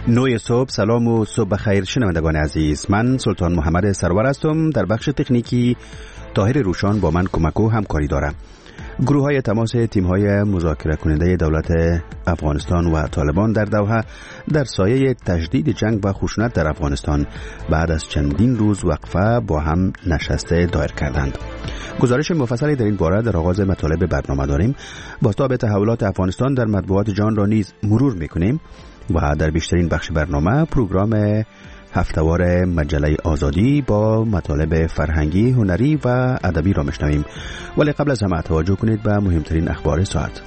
9 صبح. سلام و صبح بخیر شنوندگان عزیز. من سلطان محمد سرور هستم. در بخش تکنیکی طاهر روشان با من کمک و همکاری دارم. گروه های تماس تیم های مذاکره کننده دولت افغانستان و طالبان در دوحه در سایه تجدید جنگ و خشونت در افغانستان بعد از چندین روز وقفه با هم نشسته دایر کردند. گزارش مفصلی در این باره در آغاز مطالب برنامه داریم. بازتاب تحولات افغانستان در مطبوعات جهان را نیز مرور میکنیم و در بیشترین بخش برنامه پروگرام هفتهوار مجله آزادی با مطالب فرهنگی، هنری و ادبی را میشنویم. ولی قبل از همه توجه کنید به مهمترین اخبار ساعت.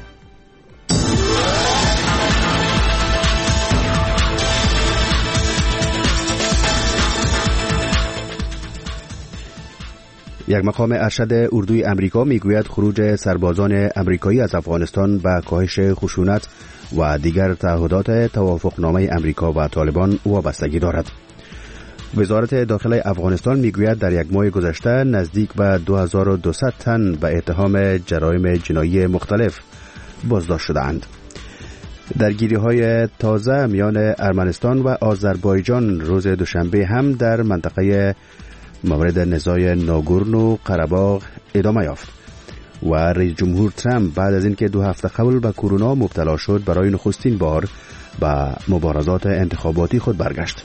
یک مقام ارشد اردوی امریکا میگوید خروج سربازان امریکایی از افغانستان به کاهش خشونت و دیگر تعهدات توافقنامه امریکا و طالبان وابستگی دارد. وزارت داخله افغانستان میگوید در یک ماه گذشته نزدیک به 2200 تن به اتهام جرایم جنایی مختلف بازداشت شدند. درگیری‌های تازه میان ارمنستان و آذربایجان روز دوشنبه هم در منطقه مورد نزاع ناگورنو قره‌باغ ادامه یافت و رئیس جمهور ترامپ بعد از اینکه 2 هفته قبل به کرونا مبتلا شد برای نخستین بار به مبارزات انتخاباتی خود برگشت.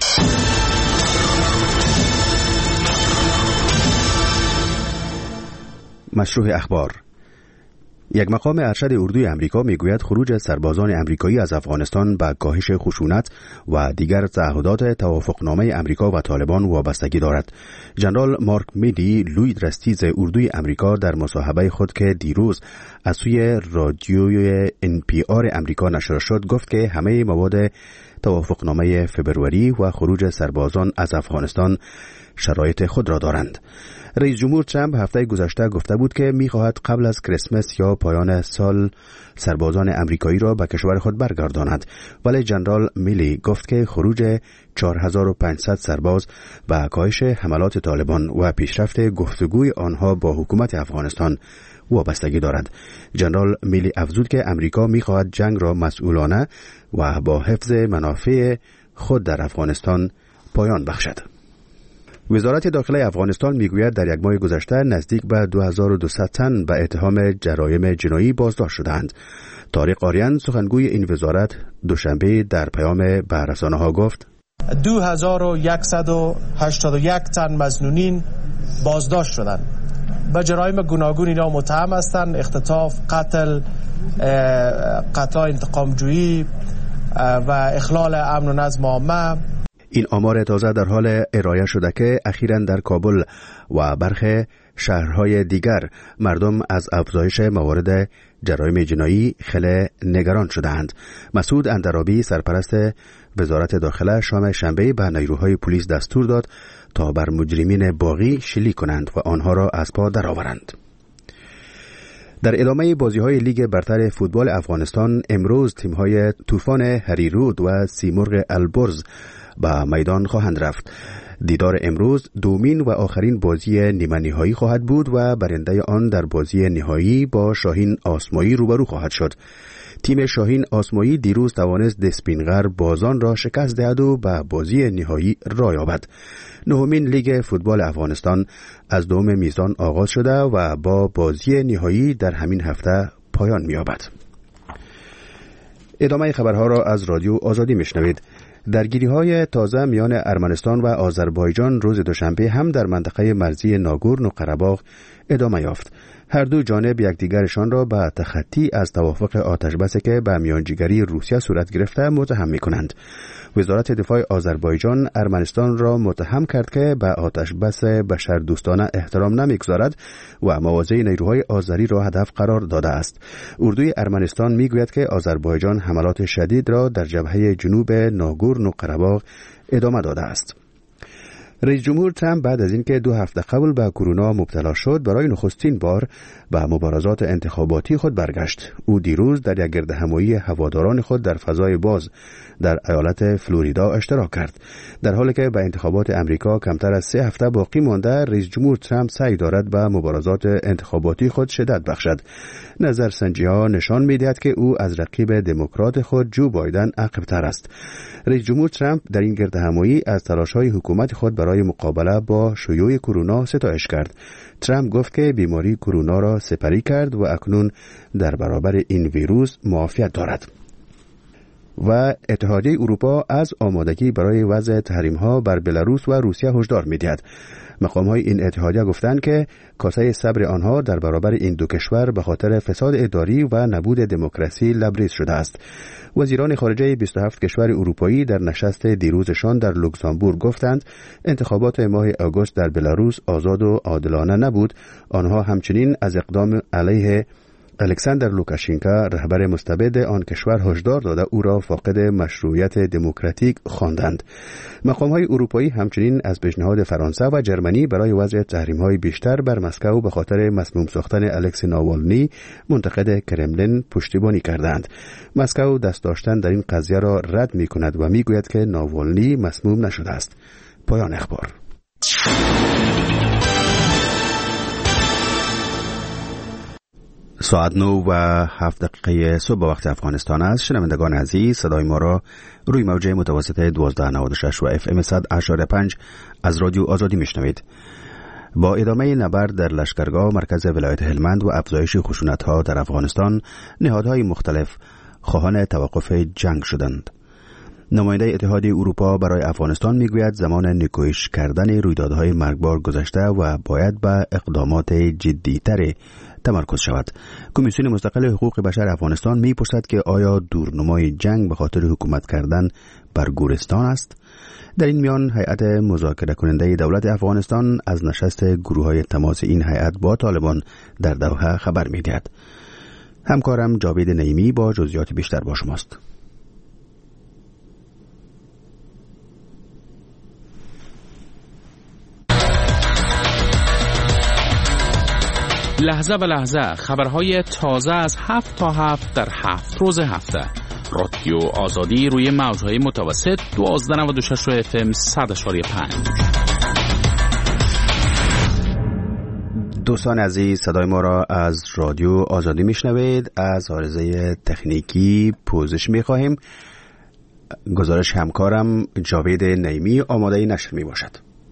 مشروع اخبار. یک مقام ارشد اردوی امریکا میگوید خروج سربازان امریکایی از افغانستان به کاهش خشونت و دیگر تعهدات توافقنامه امریکا و طالبان وابستگی دارد. ژنرال مارک میدی، لوید رستیز اردوی امریکا در مصاحبه خود که دیروز از سوی رادیوی NPR امریکا نشر شد گفت که همه مواد توافقنامه فبروری و خروج سربازان از افغانستان شرایط خود را دارند. رئیس جمهور ترامپ هفته گذشته گفته بود که می‌خواهد قبل از کریسمس یا پایان سال سربازان امریکایی را به کشور خود برگرداند، ولی ژنرال میلی گفت که خروج 4500 سرباز و کاهش حملات طالبان و پیشرفت گفتگوی آنها با حکومت افغانستان وابستگی دارد. ژنرال میلی افزود که امریکا می‌خواهد جنگ را مسئولانه و با حفظ منافع خود در افغانستان پایان بخشد. وزارت داخله افغانستان میگوید در یک ماه گذشته نزدیک به 2200 تن به اتهام جرایم جنایی بازداشت شدند. طارق آریان سخنگوی این وزارت دوشنبه در پیام به رسانه‌ها گفت 2181 تن مظنونین بازداشت شدند. به جرایم گوناگون اینا متهم هستند: اختطاف، قتل، قطع انتقامجویی و اخلال امن و نظم عامه. این آمار تازه در حال ارائه شده که اخیراً در کابل و برخی شهرهای دیگر مردم از افزایش موارد جرایم جنایی خیلی نگران شدند. مسعود اندرابی سرپرست وزارت داخله شام شنبه به نیروهای پلیس دستور داد تا بر مجرمین باقی شلیک کنند و آنها را از پا درآورند. در ادامه بازی‌های لیگ برتر فوتبال افغانستان امروز تیم‌های طوفان هریرود و سیمرغ البرز به میدان خواهند رفت. دیدار امروز دومین و آخرین بازی نیمه نهایی خواهد بود و برنده آن در بازی نهایی با شاهین آسمایی روبرو خواهد شد. تیم شاهین آسمایی دیروز توانست دسپینغر بازان را شکست دهد و به بازی نهایی راه یابد. نهمین لیگ فوتبال افغانستان از دوم میزان آغاز شده و با بازی نهایی در همین هفته پایان می‌یابد. ادامه خبرها را از رادیو آزادی میشنوید. درگیری‌های تازه میان ارمنستان و آذربایجان روز دوشنبه هم در منطقه مرزی ناگورنو قره‌باغ ادامه یافت. هر دو جانب یکدیگرشان را به تخطی از توافق آتشبسی که به میانجیگری روسیه صورت گرفته متهم می‌کنند. وزارت دفاع آذربایجان ارمنستان را متهم کرد که به آتشبس بشردوستانه احترام نمی‌گذارد و مواضع نیروهای آذری را هدف قرار داده است. اردوی ارمنستان میگوید که آذربایجان حملات شدید را در جبهه جنوب ناگورنو قره‌باغ ادامه داده است. رئیس جمهور ترامپ بعد از اینکه 2 هفته قبل به کرونا مبتلا شد برای نخستین بار به مبارزات انتخاباتی خود برگشت. او دیروز در یک گردهمایی هواداران خود در فضای باز در ایالت فلوریدا اشتراک کرد. در حالی که به انتخابات امریکا کمتر از 3 هفته باقی مانده، رئیس جمهور ترامپ سعی دارد به مبارزات انتخاباتی خود شدت بخشد. نظرسنجی‌ها نشان می‌دهد که او از رقیب دموکرات خود جو بایدن عقب‌تر است. رئیس جمهور ترامپ در این گردهمایی از تلاش‌های حکومت خود برای مقابله با شیوع کرونا ستایش کرد. ترامپ گفت که بیماری کرونا را سپری کرد و اکنون در برابر این ویروس معافیت دارد. و اتحادیه اروپا از آمادگی برای وضع تحریم‌ها بر بلاروس و روسیه هشدار می‌دهد. مقام‌های این اتحادیه گفتند که کاسه صبر آنها در برابر این دو کشور به خاطر فساد اداری و نبود دموکراسی لبریز شده است. وزیران خارجه 27 کشور اروپایی در نشست دیروزشان در لوکزامبورگ گفتند انتخابات ماه آگوست در بلاروس آزاد و عادلانه نبود. آنها همچنین از اقدام علیه الکساندر لوکاشنکو رهبر مستبد آن کشور هشدار داده او را فاقد مشروعیت دموکراتیک خواندند. مقام‌های اروپایی همچنین از پیشنهاد فرانسه و جرمنی برای وضع تحریم‌های بیشتر بر مسکو به خاطر مسموم ساختن الکسی ناوالنی منتقد کرملین پشتیبانی کردند. مسکو دست داشتن در این قضیه را رد می‌کند و می‌گوید که ناوالنی مسموم نشده است. پایان اخبار. ساعت 9:07 صبح به وقت افغانستان است. شنوندگان عزیز، صدای ما را روی موج متوسط 1296 و FM 100.5 از رادیو آزادی میشنوید. با ادامه نبرد در لشکرگاه مرکز ولایت هلمند و افزایش خشونت‌ها در افغانستان، نهادهای مختلف خواهان توقف جنگ شدند. نماینده اتحادیه اروپا برای افغانستان میگوید زمان نکوهش کردن رویدادهای مرگبار گذشته و باید به اقدامات جدی‌تر تمرکز شود. کمیسیون مستقل حقوق بشر افغانستان میپرسد که آیا دورنمای جنگ به خاطر حکومت کردن بر گورستان است؟ در این میان هیئت مذاکره کننده دولت افغانستان از نشست گروه‌های تماس این هیئت با طالبان در دوحه خبر میدهد. همکارم جاوید نعیمی با جزئیات بیشتر با شماست. لحظه به لحظه خبرهای تازه از 7 تا 7 در 7 روز هفته. رادیو آزادی روی موجهای متوسط 1296 و FM 100.5. دوستان عزیز، صدای ما را از رادیو آزادی میشنوید. از عارضه تکنیکی پوزش میخواهیم. گزارش همکارم جاوید نعیمی آماده نشر می باشد.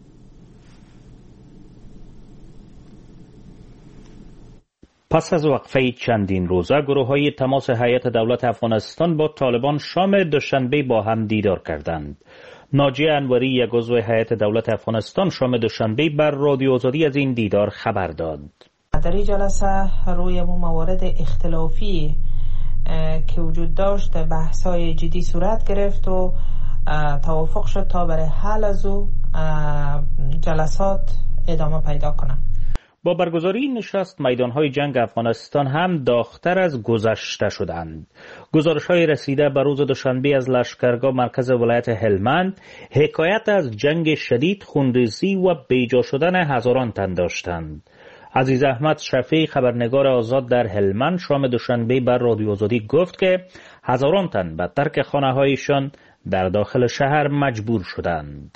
پس از وقفه چندین روزه، گروه‌های تماس هیئت دولت افغانستان با طالبان شام دوشنبه با هم دیدار کردند. ناجی انوری، یک عضو هیئت دولت افغانستان، شام دوشنبه بر رادیو آزادی از این دیدار خبر داد. در این جلسه روی موارد اختلافی که وجود داشت بحث‌های جدی صورت گرفت و توافق شد تا برای حل از او جلسات ادامه پیدا کنند. با برگزاری نشست میدانهای جنگ افغانستان هم داغ‌تر از گذشته شدند. گزارش‌های رسیده به روز دوشنبه از لشکرگاه مرکز ولایت هلمند حکایت از جنگ شدید، خونریزی و بیجا شدن هزاران تن داشتند. عزیز احمد شفیع، خبرنگار آزاد در هلمند، شام دوشنبه بر رادیو آزادی گفت که هزاران تن به ترک خانه‌هایشان در داخل شهر مجبور شدند.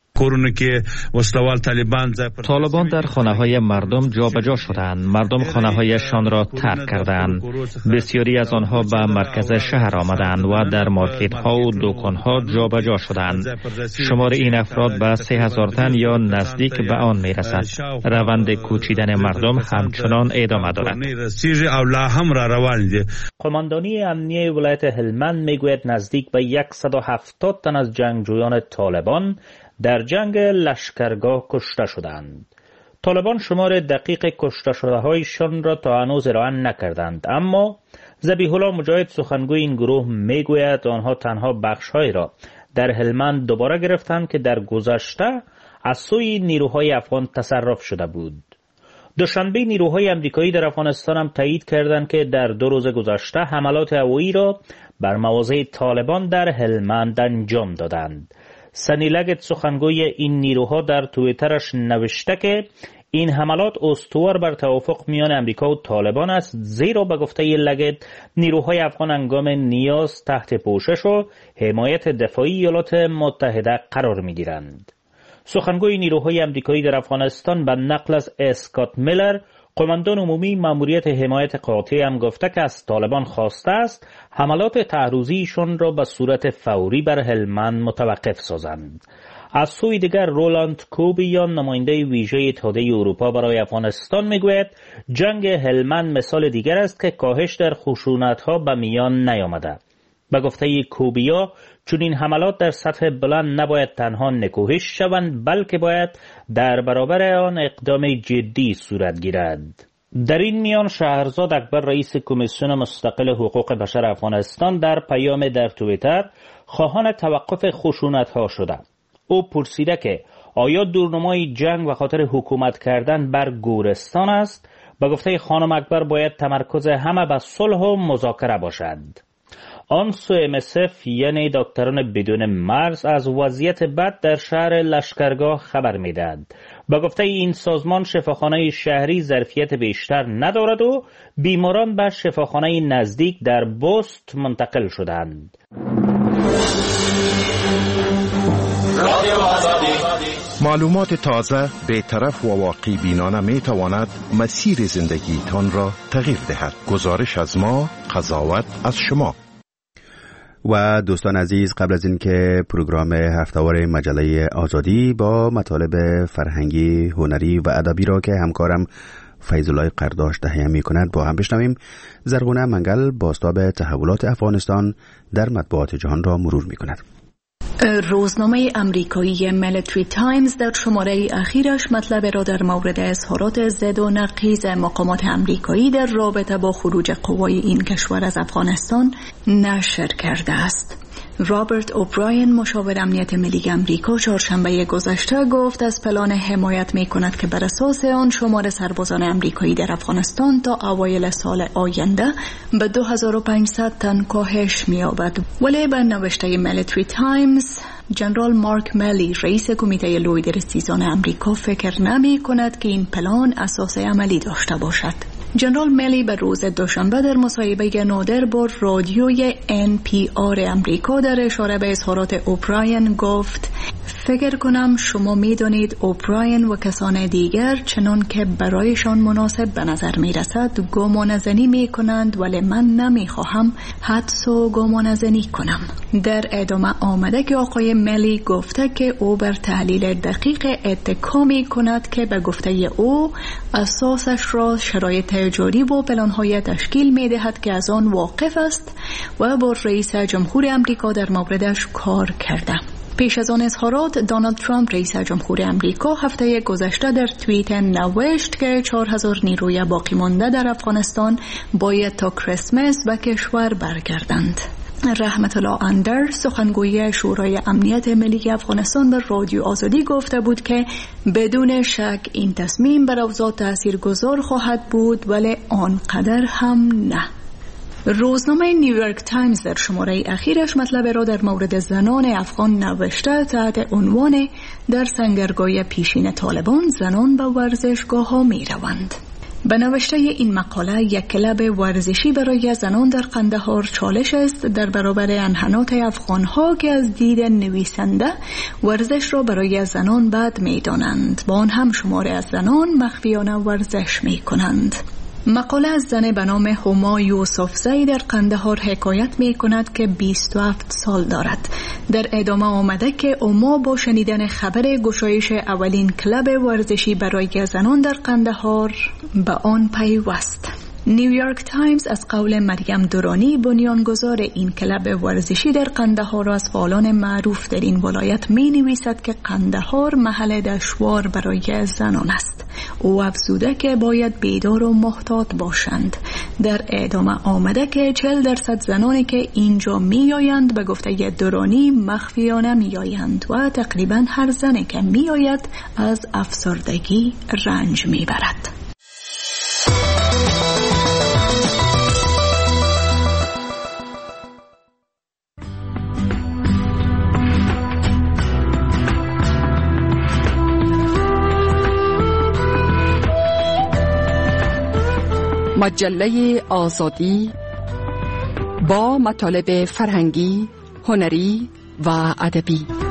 طالبان در خانه‌های مردم جابجا شدند. مردم خانه‌هایشان را ترک کردند. بسیاری از آنها به مرکز شهر آمدند و در مارکت‌ها و دکان‌ها جابجا شدند. شمار این افراد به 3000 تن یا نزدیک به آن می‌رسد. روند کوچیدن مردم همچنان ادامه دارد. قماندانی امنیه ولایت هلمند میگوید نزدیک به 170 تن از جنگجویان طالبان در جنگ لشکرگاه کشته شدند. طالبان شمار دقیق کشته شده هایشان را تا هنوز اعلام نکردند، اما ذبیح الله مجاهد، سخنگوی این گروه، میگوید آنها تنها بخش‌هایی را در هلمند دوباره گرفتند که در گذشته از سوی نیروهای افغان تصرف شده بود. دوشنبه نیروهای امریکایی در افغانستان هم تایید کردند که در 2 روز گذشته حملات هوایی را بر مواضع طالبان در هلمند انجام دادند. سنی لگت سخنگوی این نیروها در توییترش نوشته که این حملات استوار بر توافق میان امریکا و طالبان است، زیرا به گفته لگت نیروهای افغان هنگام نیاز تحت پوشش و حمایت دفاعی ایالات متحده قرار میگیرند. سخنگوی نیروهای امریکایی در افغانستان به نقل از اسکات میلر، قماندان عمومی ماموریت حمایت قاطع، هم گفته که از طالبان خواسته است حملات تعرضیشون را به صورت فوری بر هلمند متوقف سازند. از سوی دیگر رولاند کوبیان، نماینده ویژه اتحادیه اروپا برای افغانستان، میگوید جنگ هلمند مثال دیگر است که کاهش در خشونت‌ها به میان نیامده. به گفته کوبیا، چون این حملات در سطح بلند نباید تنها نکوهش شوند، بلکه باید در برابر آن اقدام جدی صورت گیرد. در این میان شهرزاد اکبر، رئیس کمیسیون مستقل حقوق بشر افغانستان، در پیام در توییتر خواهان توقف خشونت‌ها شده. او پرسیده که آیا دورنمای جنگ و خاطر حکومت کردن بر گورستان است؟ به گفته خانم اکبر باید تمرکز همه به صلح و مذاکره باشد. آنسو MSF یعنی دکتران بدون مرز از وضعیت بد در شهر لشکرگاه خبر میدهد. به گفته این سازمان شفاخانه شهری ظرفیت بیشتر ندارد و بیماران به شفاخانه نزدیک در بست منتقل شدند. معلومات تازه، بی‌طرف و واقعی بینانه می تواند مسیر زندگیتان را تغییر دهد. گزارش از ما، قضاوت از شما. و دوستان عزیز، قبل از اینکه پروگرام هفته‌وار مجله آزادی با مطالب فرهنگی، هنری و ادبی را که همکارم فیض‌الله قرداش تهیه می‌کند با هم بشنویم، زرغونه منگل بازتاب تحولات افغانستان در مطبوعات جهان را مرور می‌کند. روزنامه امریکایی میلیتری تایمز در شماره اخیرش مطلب را در مورد اظهارات ضد و نقیض مقامات امریکایی در رابطه با خروج قوای این کشور از افغانستان نشر کرده است. رابرت اوبراین، مشاور امنیت ملی امریکا، چهارشنبه گذشته گفت از پلان حمایت می کند که بر اساس آن شمار سربازان امریکایی در افغانستان تا اوایل سال آینده به 2500 تن کاهش می یابد. ولی به نوشته میلیتری تایمز، جنرال مارک ملی، رئیس کمیته لوی رسیزان امریکا، فکر نمی کند که این پلان اساس عملی داشته باشد. جنرال ملی به روز دوشنبه در مصاحبه نادر با رادیوی NPR امریکا در اشاره به اظهارات اوبراین گفت: فکر کنم شما می‌دانید اوبراین و کسان دیگر چنان که برایشان مناسب به نظر می‌رسد گمانه‌زنی می‌کنند، ولی من نمی‌خواهم حدس و گمانه‌زنی کنم. در ادامه آمده که آقای ملی گفته که او بر تحلیل دقیق اتکا می‌کند که به گفته او اساسش را شرایط جاری و پلان‌های تشکیل می‌دهد که از آن واقف است و با رئیس جمهور امریکا در موردش کار کرده. پیش از آن اظهارات، دونالد ترامپ رئیس جمهور امریکا هفته گذشته در توییت نوشت که 4000 نیروی باقی مانده در افغانستان باید تا کریسمس به کشور برگردند. رحمت الله اندر، سخنگوی شورای امنیت ملی افغانستان، به رادیو آزادی گفته بود که بدون شک این تصمیم بر اوضاع تاثیرگذار خواهد بود، ولی آنقدر هم نه. روزنامه نیویورک تایمز در شماره اخیرش مطلب را در مورد زنان افغان نوشته تحت عنوان در سنگرگاه پیشین طالبان زنان به ورزشگاه ها می روند. به نوشته این مقاله، یک کلب ورزشی برای زنان در قندهار چالش است در برابر انحنات افغانها که از دید نویسنده ورزش را برای زنان بد می دانند. با آن هم شمار از زنان مخفیانه ورزش می کنند. مقاله از زن به نام هما یوسفزی در قندهار حکایت می کند که 27 سال دارد. در ادامه آمده که هما با شنیدن خبر گشایش اولین کلب ورزشی برای زنان در قندهار به آن پیوست. نیویورک تایمز از قول مریم درانی، بنیانگذار این کلب ورزشی در قندهار و از فعالان معروف در این ولایت، می نویسد که قندهار محل دشوار برای زنان است. او افزوده که باید بیدار و محتاط باشند. در ادامه آمده که 40% زنانی که اینجا می آیند به گفته درانی مخفیانه می آیند و تقریبا هر زنی که می آید از افسردگی رنج می برد. مجله آزادی با مطالب فرهنگی، هنری و ادبی.